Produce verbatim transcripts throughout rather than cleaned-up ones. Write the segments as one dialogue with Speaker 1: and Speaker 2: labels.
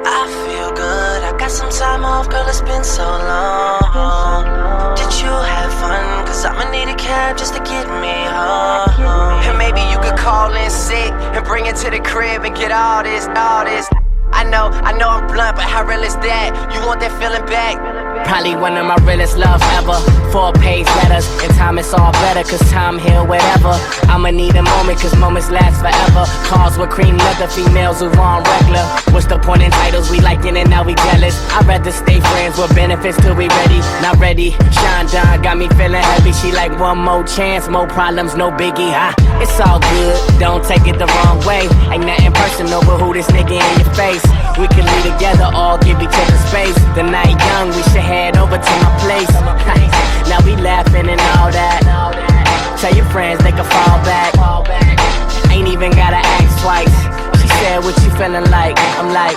Speaker 1: I feel good, I got some time off, girl, it's been so long. Did you have fun? Cause I'ma need a cab just to get me home. And maybe you could call in sick and bring it to the crib and get all this, all this. I know, I know I'm blunt, but how real is that? You want that feeling back?
Speaker 2: Probably one of my realest loves ever. Four page letters, in time it's all better, cause time heal whatever. I'ma need a moment, cause moments last forever. Calls with cream leather, females who on regular. What's the point in titles? We liking it, now we jealous. I'd rather stay friends with benefits till we ready. Not ready, Sean Don got me feeling heavy. She like one more chance, more problems, no biggie. Ah, it's all good, don't take it the wrong way. Ain't nothing personal, but who this nigga in your face? We can lead together, all give each other space. The night young, we should head over to my place. Now we laughing and all that. Tell your friends they can fall back. Ain't even gotta ask twice. She said, what you feeling like? I'm like,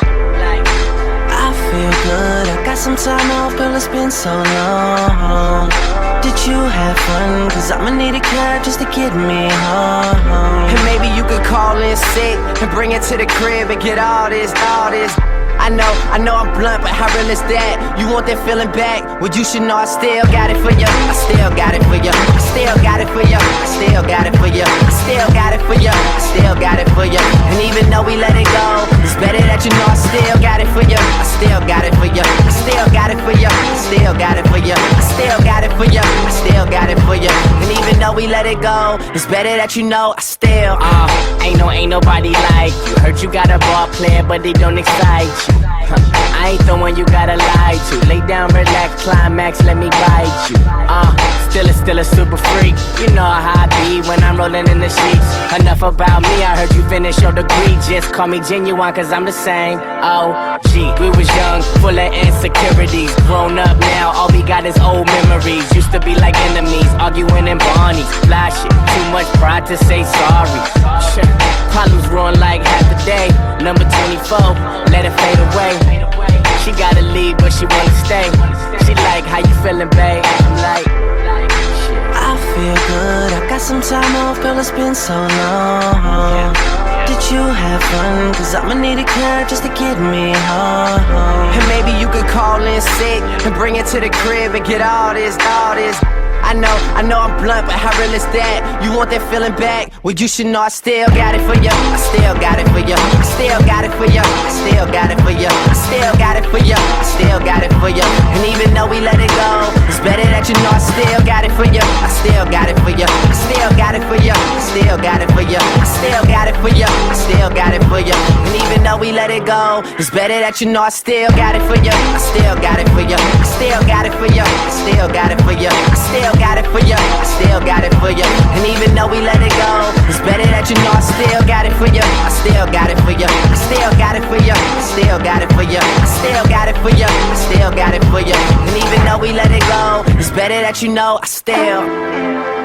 Speaker 1: I feel good, I got some time off, girl, it's been so long. Did you have fun? Cause I'ma need a cab just to get me home. And maybe you could call in sick and bring it to the crib and get all this, all this. I know, I know I'm blunt, but how real is that? You want that feeling back? Well, you should know I still got it for you. I still got it for you. I still got it for you. I still got it for you. I still got it for you. I still got it for you. And even though we let it go, it's better that you know I still got it for you. I still got it for you. I still got it for you. I still got it for you. I still got it for you. I still got it for you. And even though we let it go, it's better that you know I still.
Speaker 2: uh, ain't no, ain't nobody like you. Heard you got a ball player, but they don't excite you. I ain't the one you gotta lie to. Lay down, relax, climax, let me bite you. Uh, still a, still a super freak. You know how I be when I'm rolling in the sheets. Enough about me, I heard you finish your degree. Just call me genuine, cause I'm the same. Oh, gee, we was young, full of insecurities. Grown up now, all we got is old memories. Used to be like enemies, arguing in Barney's. Fly shit, too much pride to say sorry. Shit. Problems ruin like half the day. Number twenty-four, let it fade away. She gotta leave, but she wanna stay. She like, how you feeling, babe? I'm like,
Speaker 1: I feel good, I got some time off, girl, it's been so long. Did you have fun? Cause I'ma need a cab just to get me home. And maybe you could call in sick and bring it to the crib and get all this, all this. I know, I know I'm blunt, but how real is that? You want that feeling back? Well, you should know I still got it for you. I still got it for you. I still got it for you. I still got it for you. I still got it for you. I still got it for you. And even though we let it go, it's better that you know I still got it for you. I still got it for you. I still got it for you. I still got it for you. I still got it for you. I still got it for you. And even though we let it go, it's better that you know I still got it for you. I still got it for you. I still got it for you. I still got it for you. I still got it for you. I still got it for you. And even though we let it go, it's better that you know I still got it for you. I still got it for you. I still got it for you. I still got it for you. I still got it for you. I still got it for you. And even though we let it go, it's better that you know I still